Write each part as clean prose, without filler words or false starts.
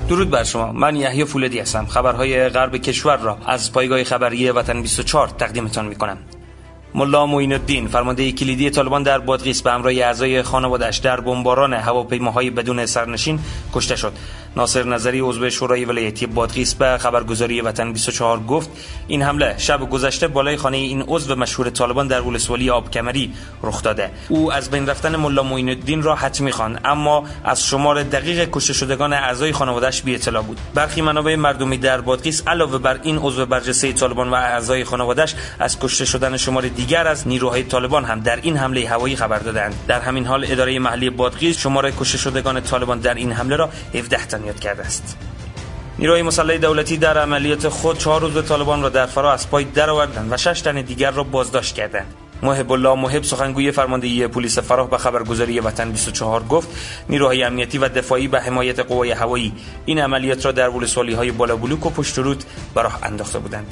درود بر شما. من یحیی فولادی هستم. خبرهای غرب کشور را از پایگاه خبری وطن 24 تقدیمتان می‌کنم. ملا معین الدین فرمانده کلیدی طالبان در بادغیس به همراه اعضای خانواده‌اش در بمباران هواپیماهای بدون سرنشین کشته شد. ناصر نظری عضو شورای ولایتی بادغیس به خبرگزاری وطن 24 گفت این حمله شب گذشته بالای خانه این عضو مشهور طالبان در ولسوالی آبکمری رخ داده. او از بین رفتن ملا معین الدین را حتمی خواند، اما از شمار دقیق کشته شدگان اعضای خانواده‌اش بی اطلاع بود. برخی منابع مردمی در بادغیس علاوه بر این عضو برجسته طالبان و اعضای خانواده‌اش از کشته شدن شمار دیگر از نیروهای طالبان هم در این حمله هوایی خبر دادند. در همین حال اداره محلی بادغیس شمار کشته شدگان طالبان در این حمله را 17 تن یاد کرده است. نیروهای مسلح دولتی در عملیات خود 4 عضو طالبان را در فرا از پای درآوردند و 6 تن دیگر را بازداشت کردند. محب الله محب سخنگوی فرماندهی پلیس فراه به خبرگزاری وطن 24 گفت نیروهای امنیتی و دفاعی به حمایت قوای هوایی این عملیات را در ولسوالی‌های بالابلوک و پشت رود به راه انداخته بودند.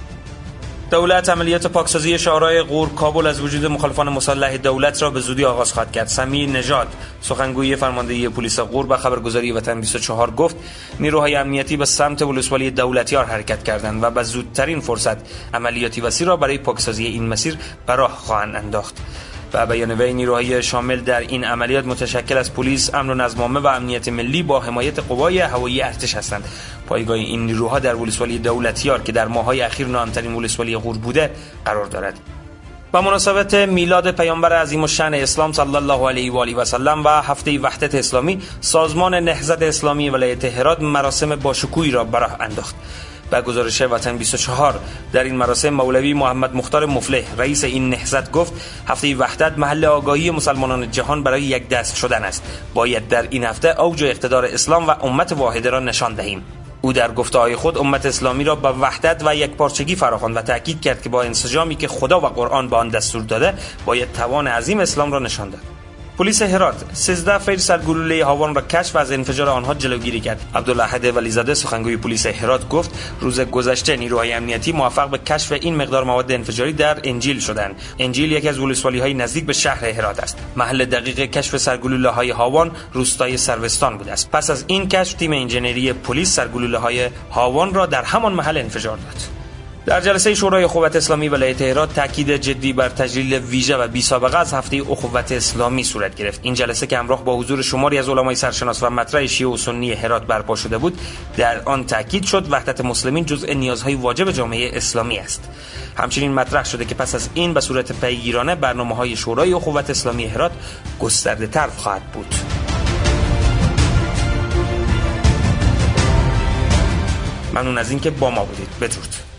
دولت عملیات پاکسازی شهرهای غور کابل از وجود مخالفان مسلح دولت را به زودی آغاز خواهد کرد. سمیع نژاد سخنگوی فرماندهی پلیس غور به خبرگزاری وطن 24 گفت نیروهای امنیتی به سمت ولسوالی دولتیار حرکت کردند و به زودترین فرصت عملیاتی وسیع را برای پاکسازی این مسیر به راه خواهند انداخت. و بیان وی نیروهای شامل در این عملیات متشکل از پلیس، امن و نظم عامه و امنیت ملی با حمایت قوای هوایی ارتش هستند. پایگاه این نیروها در ولسوالی دولتیار که در ماه‌های اخیر نام‌ترین ولسوالی غور بوده قرار دارد. با مناسبت میلاد پیامبر عظیم الشأن اسلام صلی الله علیه و آله و سلم و هفته وحدت اسلامی، سازمان نهضت اسلامی ولایت هرات مراسم باشکوهی را به راه انداخت. با گزارش وطن 24 در این مراسم مولوی محمد مختار مفلح رئیس این نهضت گفت هفته وحدت محل آگاهی مسلمانان جهان برای یک دست شدن است. باید در این هفته اوج اقتدار اسلام و امت واحده را نشان دهیم. او در گفته‌های خود امت اسلامی را به وحدت و یکپارچگی فراخواند و تاکید کرد که با انسجامی که خدا و قرآن به آن دستور داده باید توان عظیم اسلام را نشان داد. پلیس هرات 13 فیر سرگلوله هاوان را کشف و از انفجار آنها جلوگیری کرد. عبدالاحد ولیزاده سخنگوی پلیس هرات گفت روز گذشته نیروهای امنیتی موفق به کشف این مقدار مواد انفجاری در انجیل شدند. انجیل یکی از ولسوالی‌های نزدیک به شهر هرات است. محل دقیق کشف سرگلوله‌های هاوان روستای سروستان بوده است. پس از این کشف تیم انجینری پلیس سرگلوله‌های هاوان را در همان محل انفجار داد. در جلسه شورای اخوت اسلامی ولایت هرات تاکید جدی بر تجلیل ویژه و بی‌سابقه از هفته اخوت اسلامی صورت گرفت. این جلسه که همراه با حضور شماری از علمای سرشناس و مطرح شیعه و سنی هرات برپا شده بود، در آن تاکید شد وحدت مسلمین جزء نیازهای واجب جامعه اسلامی است. همچنین مطرح شده که پس از این به صورت پیگیرانه برنامه‌های شورای اخوت اسلامی هرات گسترده‌تر خواهد بود. ممنون از اینکه با ما بودید. بدرود.